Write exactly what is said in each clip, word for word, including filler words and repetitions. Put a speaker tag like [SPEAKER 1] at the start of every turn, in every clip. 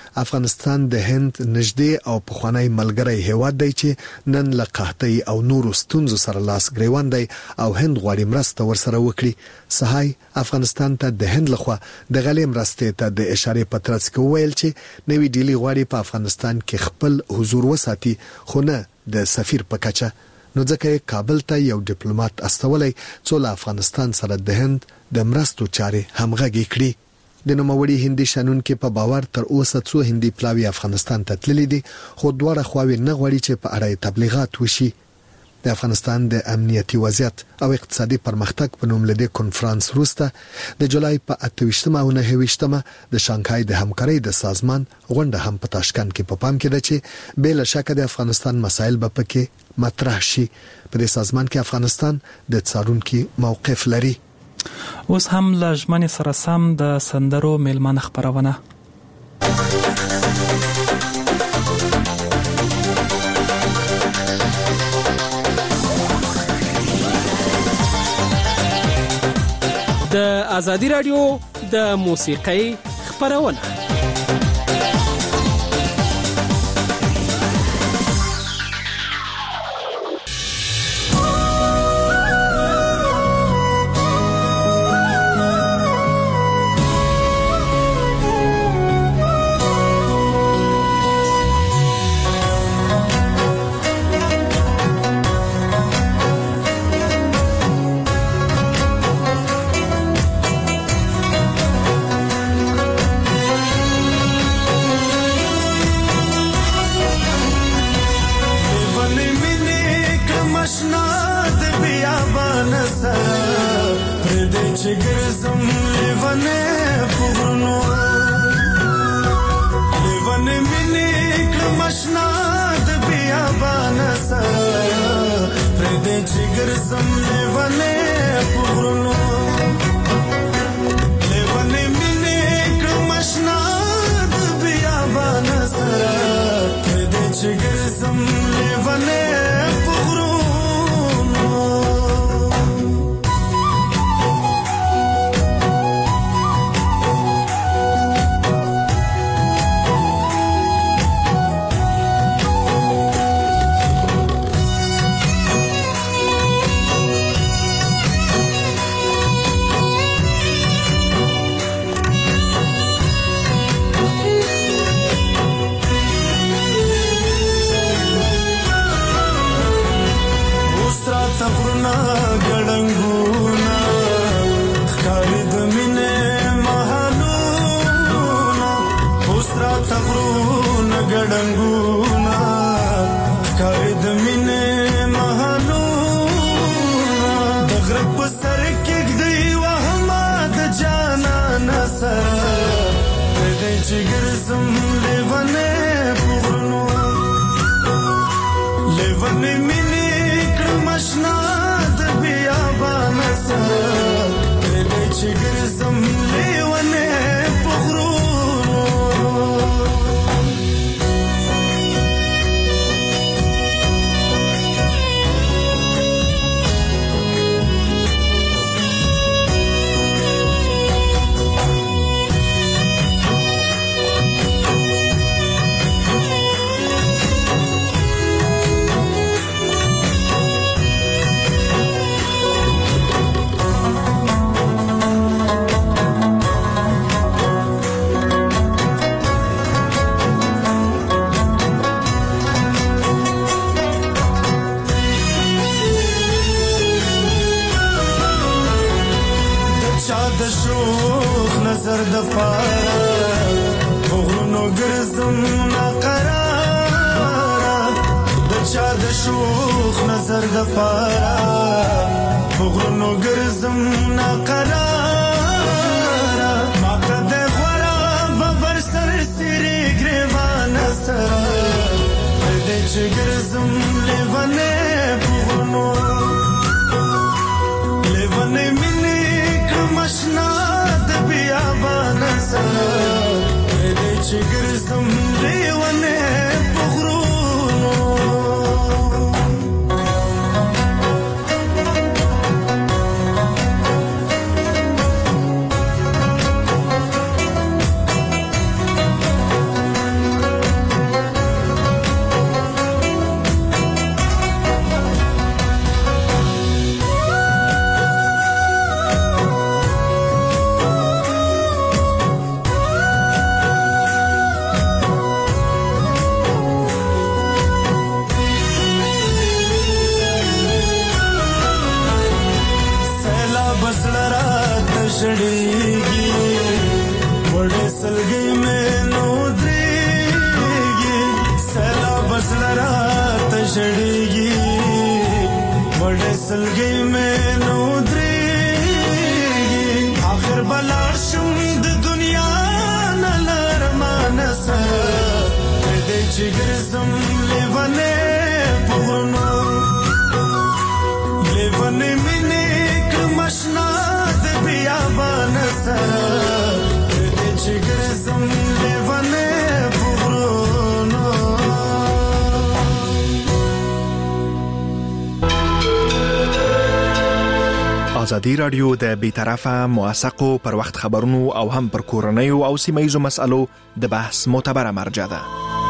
[SPEAKER 1] افغانستان د هند نږدې او پخوانی ملګری هیواد دی چې نن له قحطۍ او نورو ستونزو سره لاس ګریوان دی او هند غواړي مرسته ورسره وکړي. سهای افغانستان ته د هند لخوا د غلې مرستې ته د اشاره پترڅ کې ویل چې نوې ډیلی غواړي په افغانستان کې خپل حضور وساتي، خو نه د سفیر په کچه. نو ځکه کابل ته یو ډیپلوماټ استولای څو له افغانستان سره د هند د مرستو چارې همغږي کړي. د نوموړي هندي شنونکو په باور تر اوسه څو هندي پلاوی افغانستان ته تللي دي، خو دواړه خواوې نه غواړي چې په اړه تبلیغات وشي. د افغانستان د امنیتي وضعیت او اقتصادي پرمختګ په نوم لدې کنفرانس وروسته د جولای په اته ویشتمه او نهه ویشتمه د شانګهای د همکارۍ د سازمان غونډه هم په تاشکند کې په پام کې ده چې بل شک د افغانستان مسایل به پکې مطرح شي. په دې سازمان کې افغانستان د څارونکو موقف لري.
[SPEAKER 2] اوس هم لژمن سره سم د سندرو میلمانه خبرونه.
[SPEAKER 3] د ازادي رادیو د موسیقۍ خبرونه.
[SPEAKER 4] جگرزم لیوانه پغرونو لیوانه منی کمشنا د بیابان سره جگرزم لیوانه پغرونو.
[SPEAKER 5] ازادي رادیو د بیطرفه موثقو پر وخت خبرونو او هم پر کورنیو او سیمه‌یزو مسالو د بحث معتبره مرجع ده.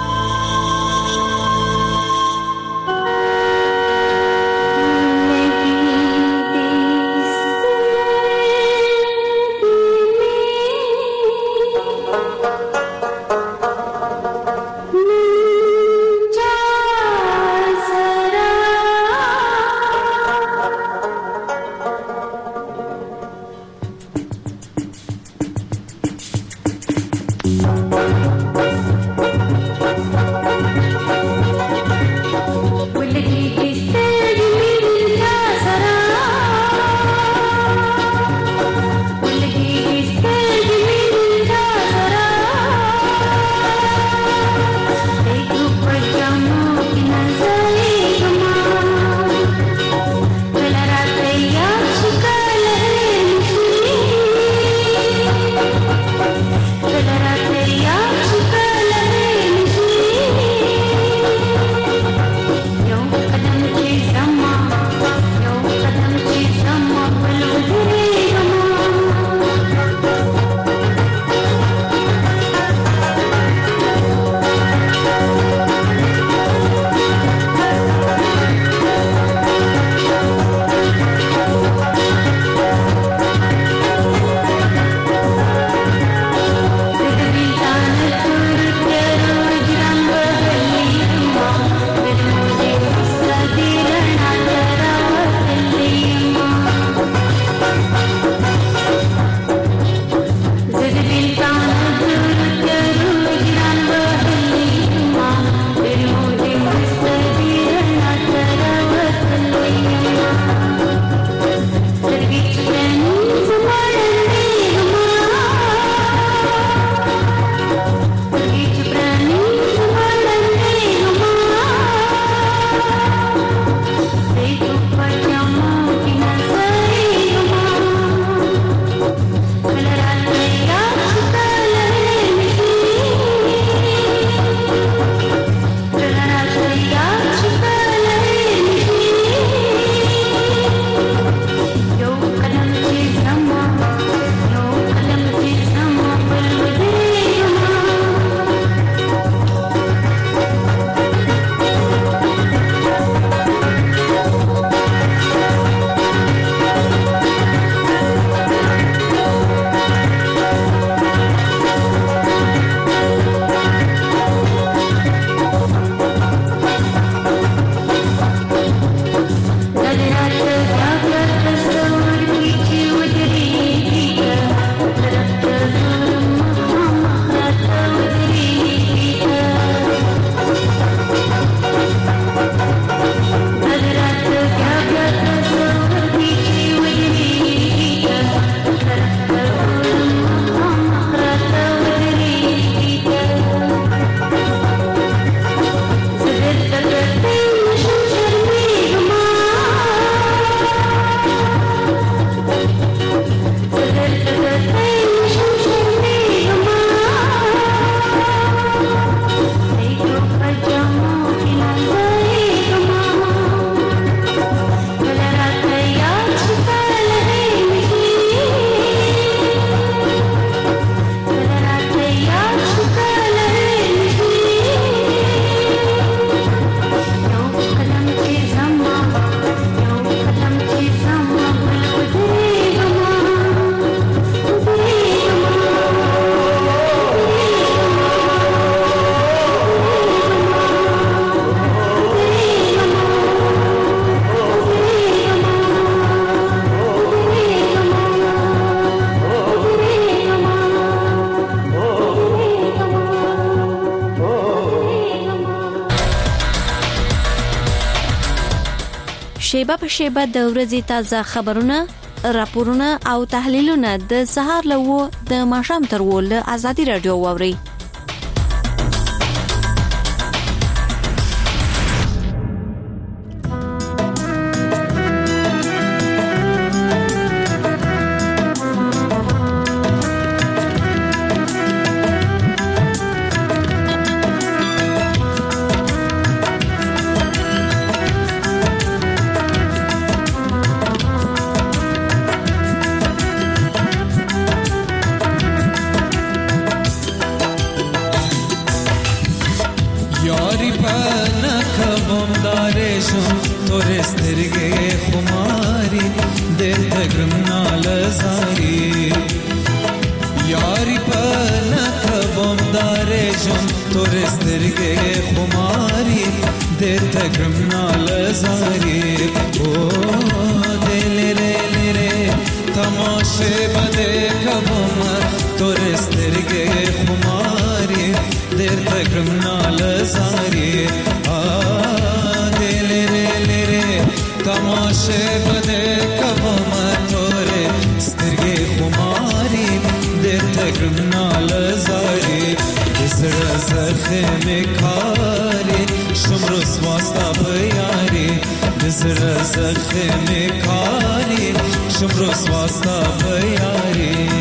[SPEAKER 6] شیبه په شیبه د ورځې تازه خبرونه، راپورونه او تحلیلونه د سهار له و د ماښام تر و له ازادي رادیو واوري.
[SPEAKER 7] یاری پنکم دارشم تورسترگه خماری دل تگرم نالزاری یاری پنکم دارشم تورسترگه خماری دل تگرم نالزاری او دل ره ره تماشه بده کبم تورسترگه خماری دل تگرم نالزاری دل ره ره تماشه بده کبم تورسترگه خماری دل تگرم نالزاری زر زخم کاری شمروس واسطا بیاری زر زخم کاری شمروس واسطا بیاری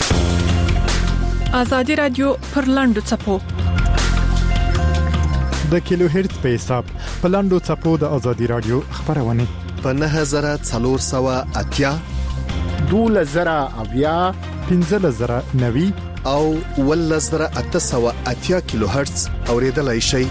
[SPEAKER 8] آزادی رادیو پر لاندو چپو د کیلو هرتز په حساب په لاندو چپو د ازادي رادیو خبرونه
[SPEAKER 1] په نه زره څلور سوه اتیا
[SPEAKER 9] دوله زره اویا
[SPEAKER 8] پنځه زره نوي
[SPEAKER 1] او ول زره اته سوه اتیا کیلو هرتز اوریدلای شي.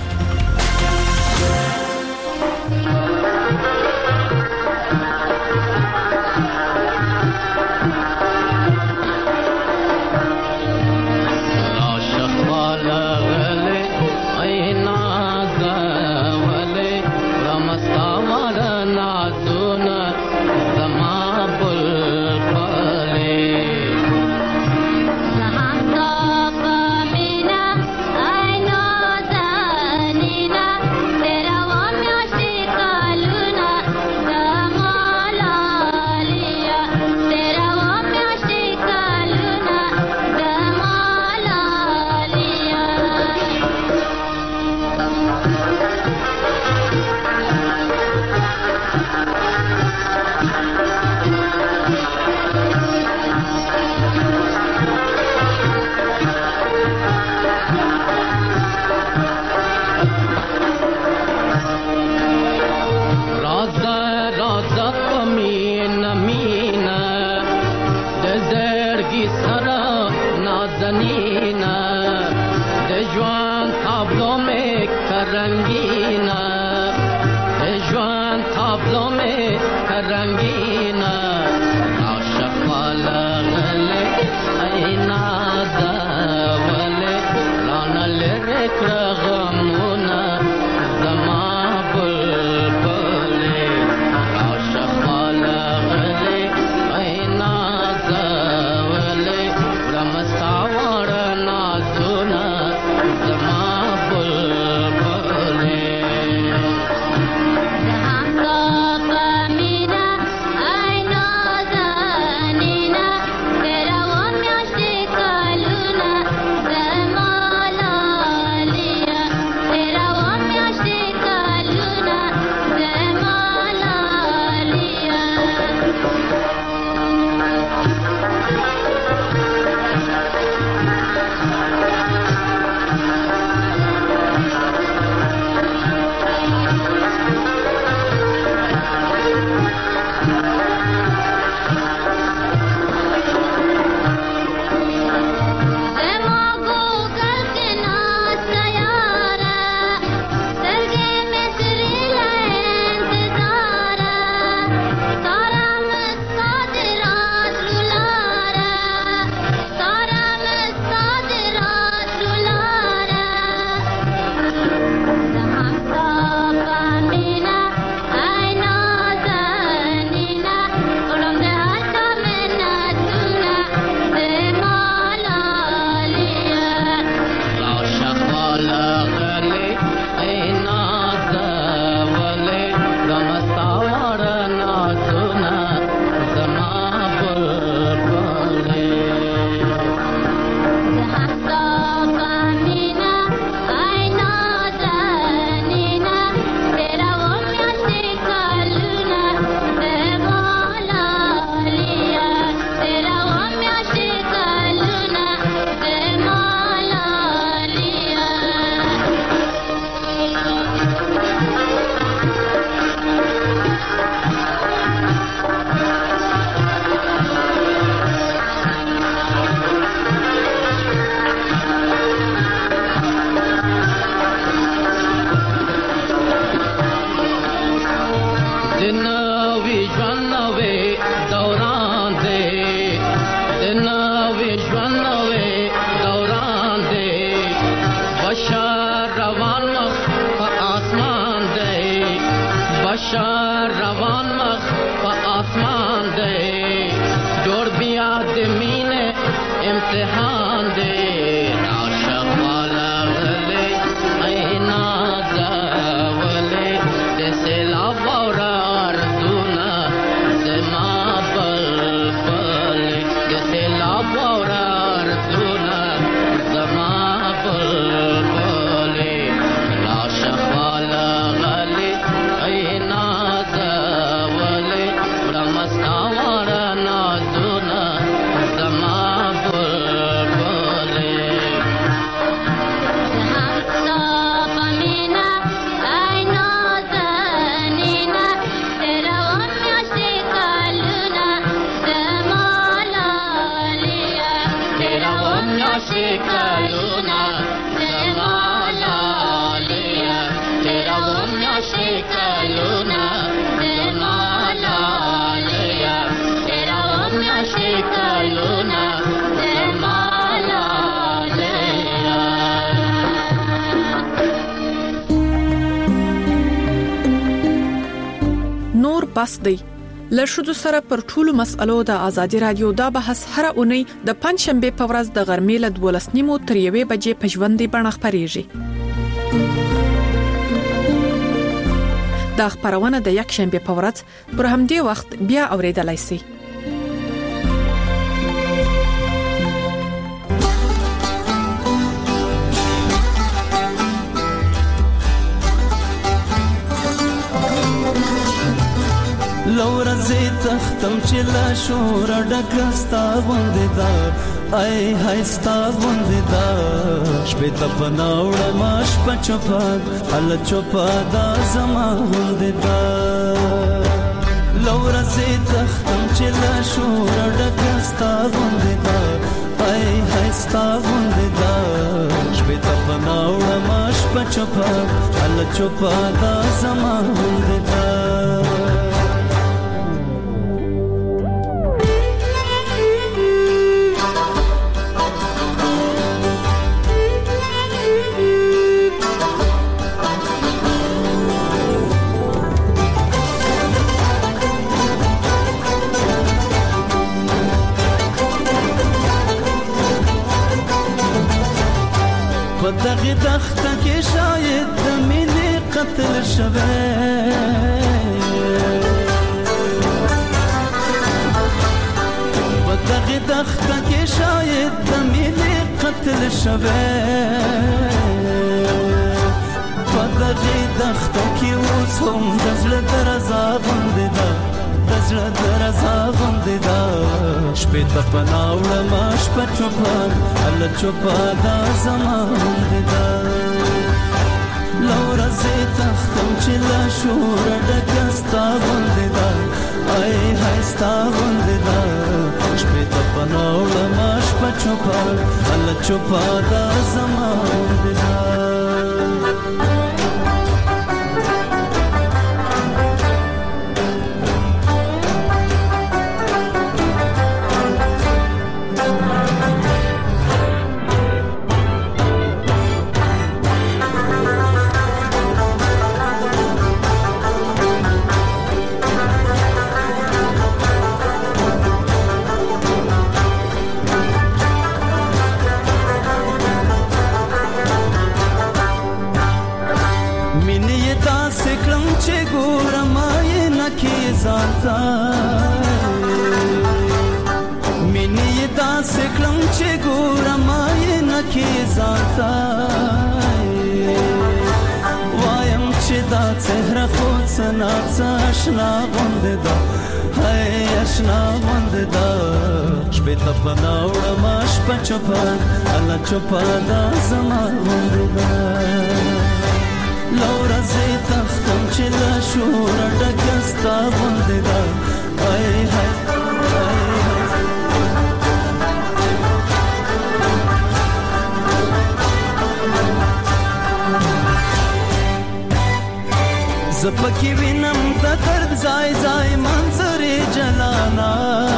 [SPEAKER 10] Wale بس دی. له ښځو سره پر ټولو مسألو د ازادي رادیو دا بحث هر اونۍ د پنځشنبه په ورځ د غرمې له دولس نیمو تر یوې بجې په ژوندۍ بڼه خپرېږي. دا خبرونه د یک شنبه په ورځ پر همدې وخت بیا اوریدلای شئ.
[SPEAKER 4] لورا زی تختم چې لا شور ډکستا باندې دا ای هاي ستا باندې دا شپې ته بناوړه ماش پچپا ال چوپا دا زما باندې دا لورا زی تختم چې لا شور ډکستا باندې دا ای هاي ستا باندې دا شپې ته بناوړه ماش پچپا ال چوپا دا زما باندې دا دغه دخته کې شاید د مینې قتل شوه په دغه دخته کې شاید د مینې قتل شوه په دغه دخته کې اوس هم د زړه درزا باندې ده د زړه درزا باندې ده شپې ته پناوړه ما شپه چوپه ال چوپه دا زما باندې ده لورا زی تختم چې لا شور ډکه ستا باندې ده ای هاي ستا باندې ده شپې ته پناوړه ما شپه چوپه ال چوپه دا زما باندې ده مینې دا سکلم چې ګورم یې نکي ځانتا وایم چې دا څهره خو څنا آشنا غوندې ده هاي آشنا غوندې ده شپې ته بناوړه ما شپه چوپه الله چوپه دا زما غوندې ده لورا زی تختم چې لا شور ډکه ستا باندې ده ای هاي زپکی وینم د درد ځای ځای منظرې جلانا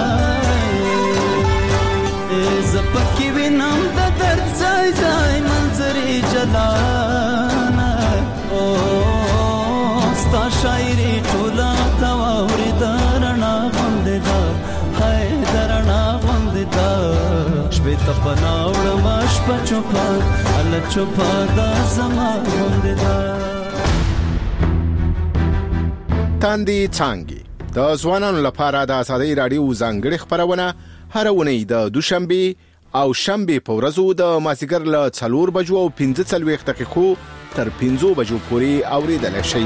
[SPEAKER 4] زپکی وینم د درد ځای ځای منظرې جلانا او ستا شاعري ټوله تواوري درنا باندې دا هاي درنا باندې دا شپې ته پناوړه ما شپه چوپه ال چوپه دا زما باندې دا
[SPEAKER 9] تاندې څانګې د ځوانانو لپاره د ازادي رادیو ځانګړي خبرونه هر اونۍ د دوشنبه او شنبه په ورځو د مازیګر له څلور بجو او پنځه څلوېښت دقیقو تر پنځو بجو پورې اوریدل شي.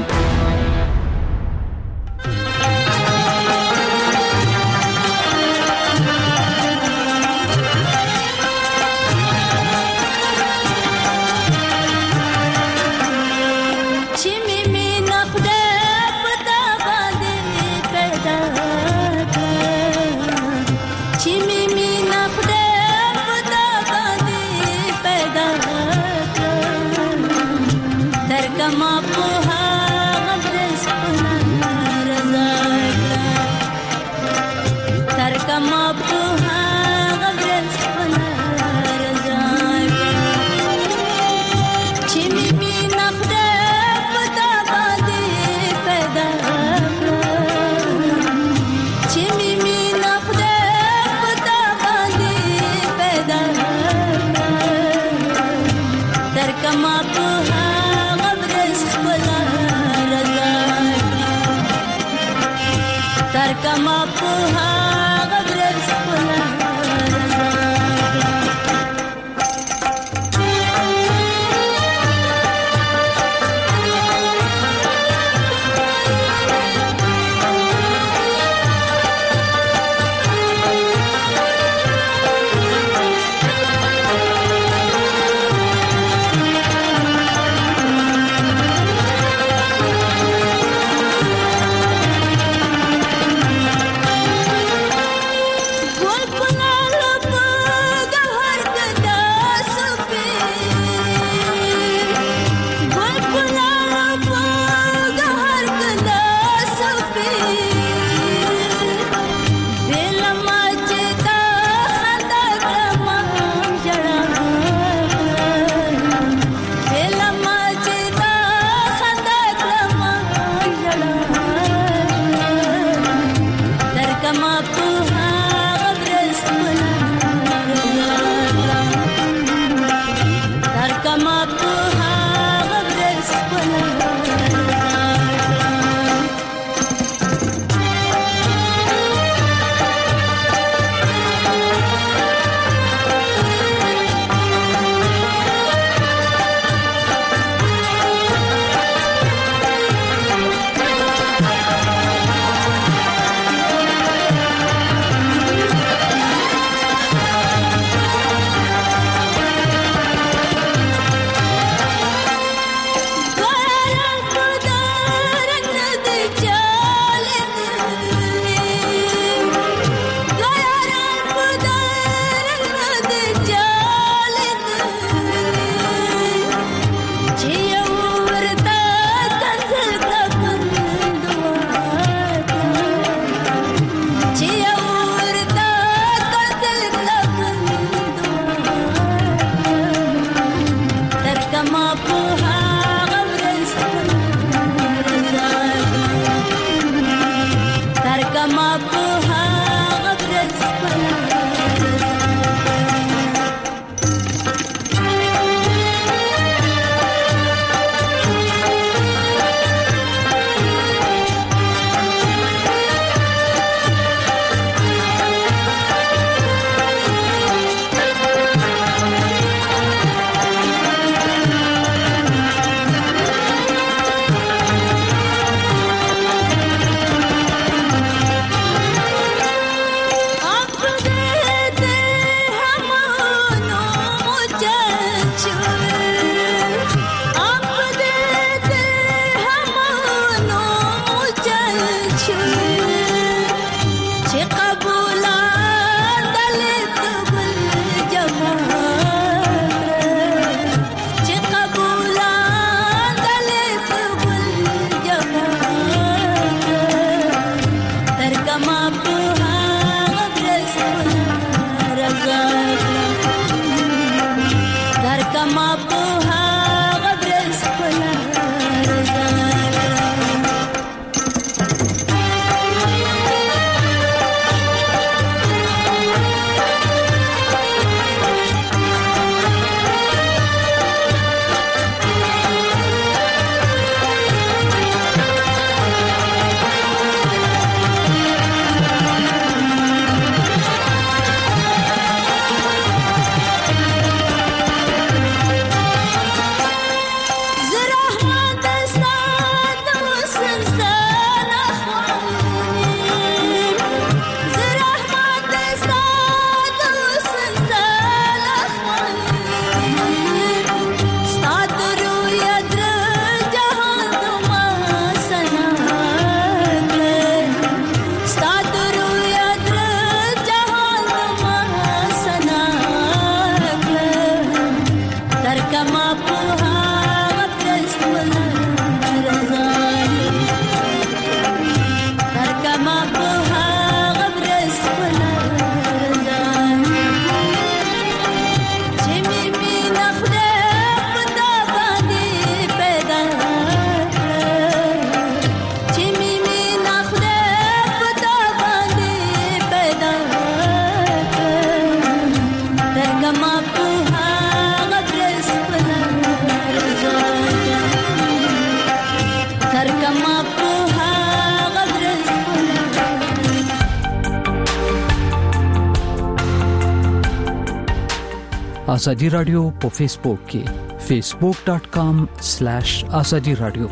[SPEAKER 11] ازادي رادیو په فیسبوک کې فیسبوک ډاٹ کام سلیش ازادي رادیو.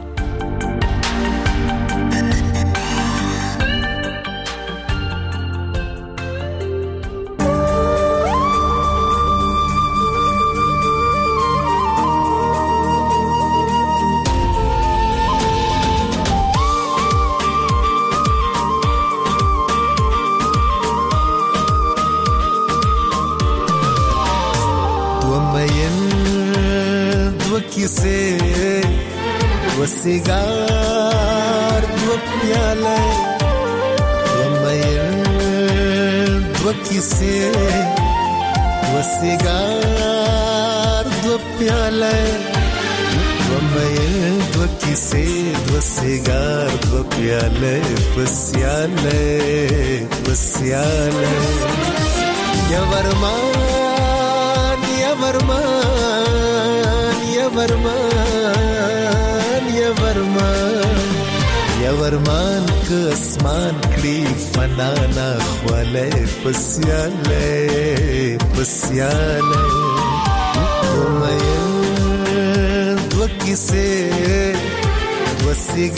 [SPEAKER 12] وسیگار دو پیاله ومیر دو کیسه وسیگار دو پیاله ومیر دو کیسه دو سیگار دو پیاله پسیاله پسیاله یا ورمان یا ورمان یا ورمان یا ورمان یا ورمان که اسمان کړي فنا نه خواله پسیاله پسیاله ومین دو کیسه دو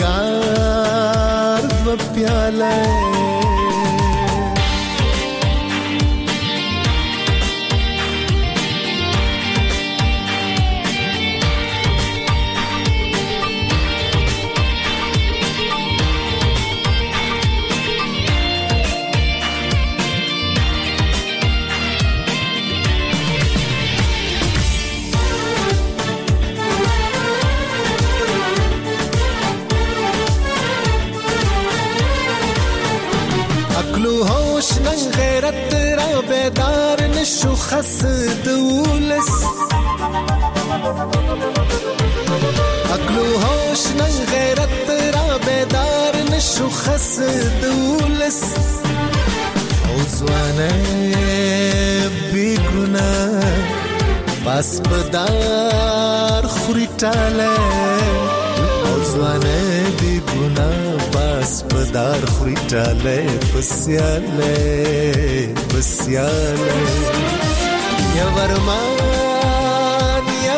[SPEAKER 12] سیگار دو پیاله بیدار نشو خس دولس عقل و هوش نن غیرت را بیدار نشو خس دولس او زوانه بی گناه پس بدار خوری تاله او زوانه بی گناه پس بدار خوری تاله پسیاله پسیاله یا ورمان یا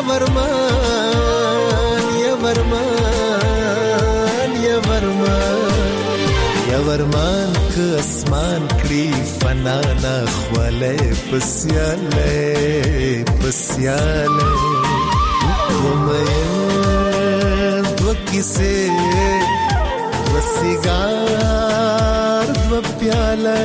[SPEAKER 12] ورمان یا ورمان یا ورمان یا ورمان که اسمان کړي فنا نه خواله پسیاله پسیاله ومین دو کیسه دو سیگار دو پیاله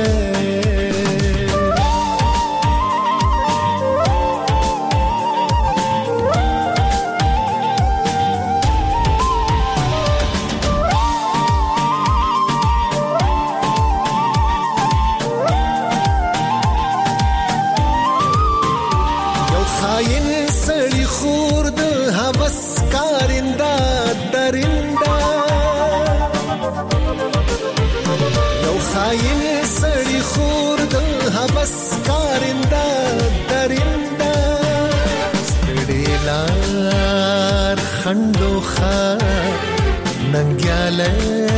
[SPEAKER 12] خندو خار ننگیاله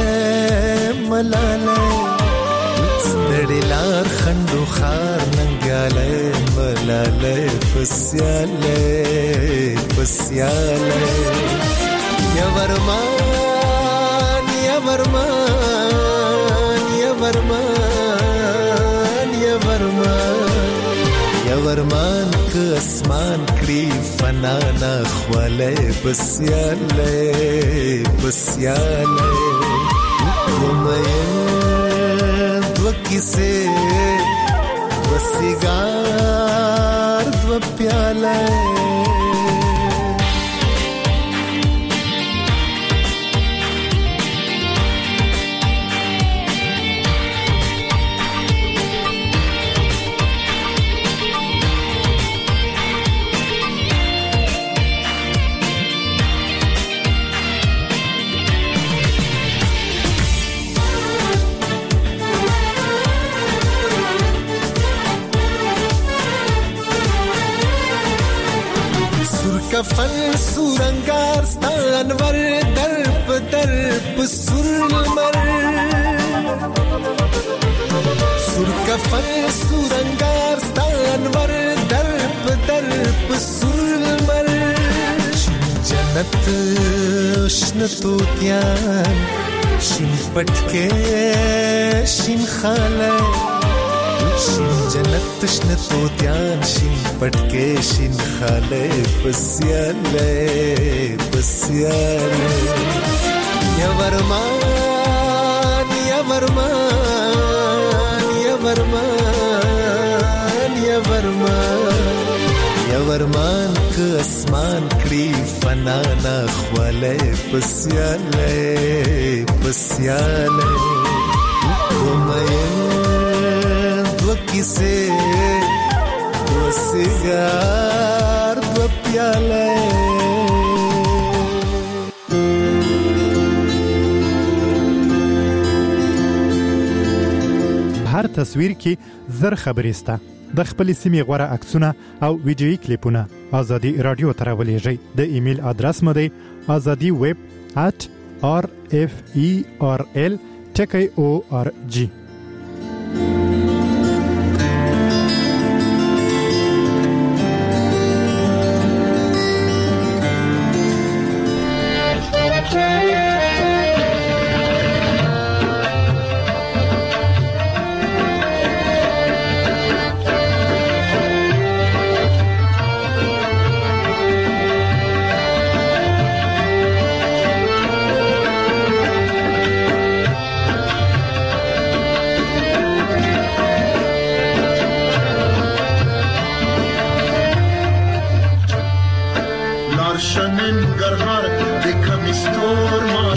[SPEAKER 12] ملاله ستړي لار خندو خار ننگیاله ملاله پسیاله پسیاله یا ورمان یا ورمان یا ورمان یا ورمان یا ورمان که اسمان کړي فنا نه خواله پسیاله پسیاله ومین دو کیسه دو سیگار دو پیاله کفن سورنگار ستانور درب درب سور المر سور کفن سورنگار ستانور درب درب پسول مر شین جنت شن توتیان شین پټکې شین خاله شین جنت شن توتیان شین پټکې شین خاله پسیاله پسیاله یا ورمان یا ورمان یا ورمان یا ورمان یا ورمان که اسمان کړي فنا نه خواله پسیاله پسیاله دومین دو کیسه دو سیگار دو پیاله
[SPEAKER 8] هر تصویر کې زر خبرې سته. د خپل سیمې غوړه عکسونه او ویډیويي کلیپونه ازادي رادیو ته راولېږئ. د ایمیل ادرس مو دی azadi web at r f e r l ټکی او ار جی.
[SPEAKER 13] Ninggarhar de kamistoor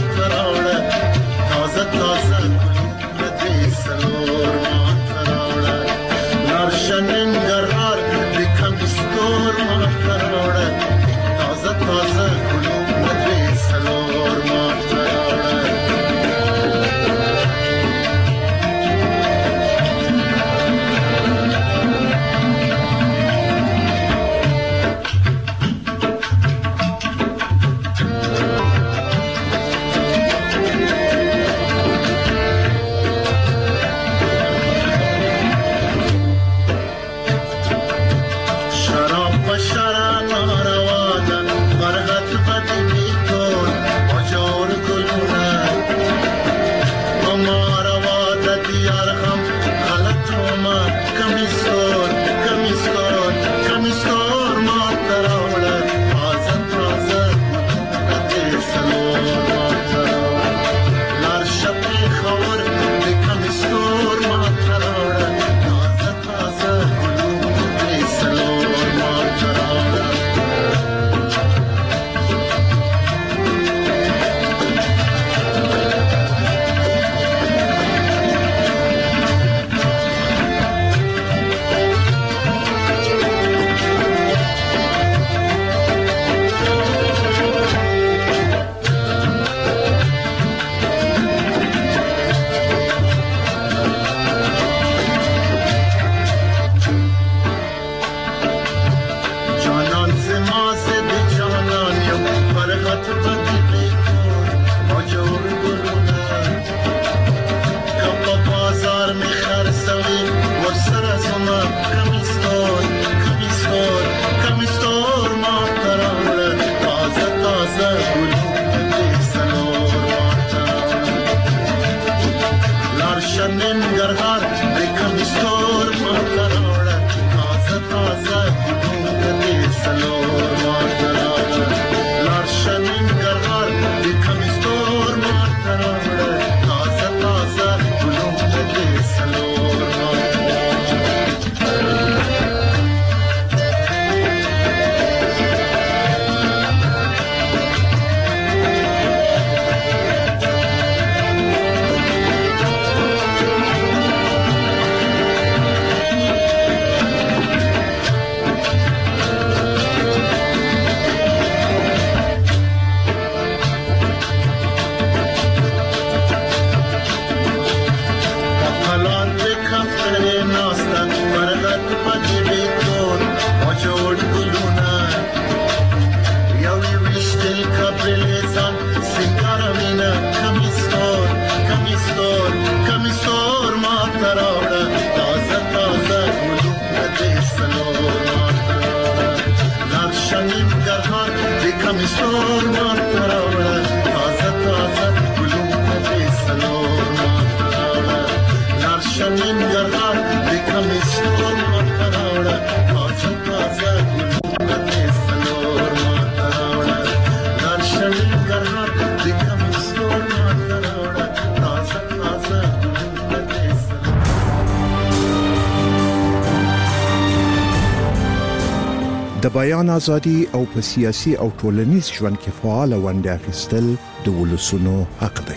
[SPEAKER 13] د بیان ازادي او په سیاسي او ټولنیز ژوند کې فعال ونډه اخیستل د ولسونو حق دی.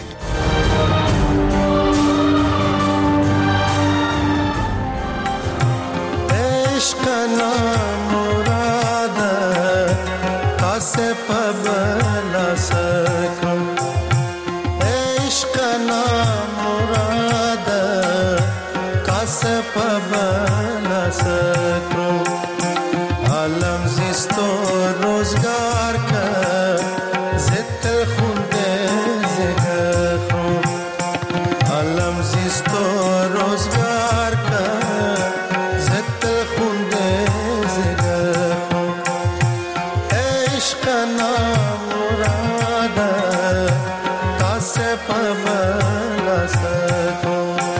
[SPEAKER 12] عشق نامراد کاسه پبلا سکم، عشق نامراد کاسه پبلا سکم، عالم زیستو روزگار که زت خونده زگر خون، عالم زیستو روزگار که زت خونده زگر خون، عشق نامراد کاسه پبلا سکم.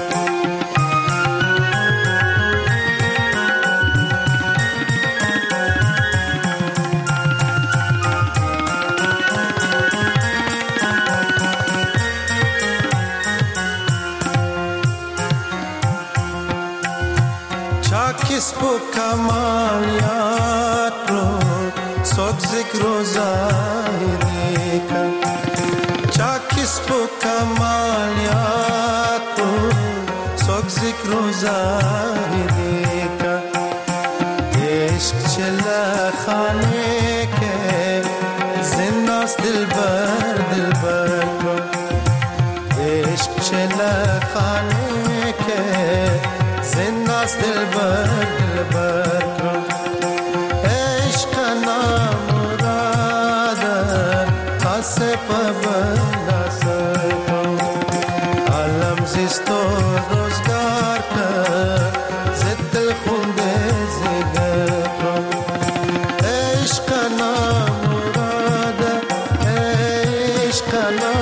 [SPEAKER 12] किसको कमालियात रो सोग जिक्र ज़ाहिरी का, चा किसको कमालियात रो सोग जिक्र ज़ाहिरी का, इश्क चला खाने के जिन्नास दिलबर दिलबर को, इश्क चला खाने के जिन्नास दिलबर दिलबर को, इश्क नामुराद कासे पबला सको, आलम जिस्तो रोजगार का जित खुंदे जिगर को, इश्क नामुराद इश्क ना